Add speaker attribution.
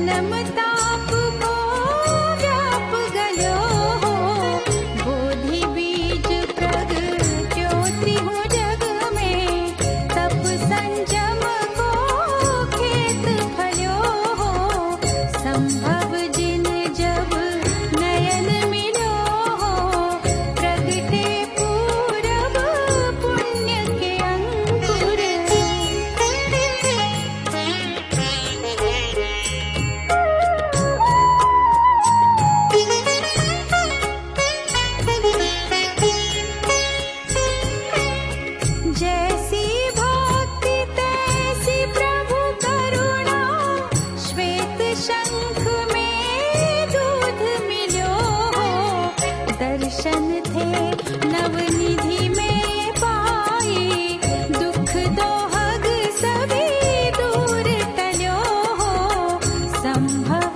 Speaker 1: जन्म ताप को व्याप गयो हो, बोधि बीज प्रगट्यो त्रिहु जग में, तप संयम को खेत फल्यो हो, संभव जिन जब नयन मिलो हो, प्रगटे पूरब पुण्य के अंकुर। जैसी भक्ति तैसी प्रभु करुणा, श्वेत शंख में दूध मिलो हो, दर्शन थे नवनिधि में पाई, दुख दोहग सभी दूर टल्यो हो, संभव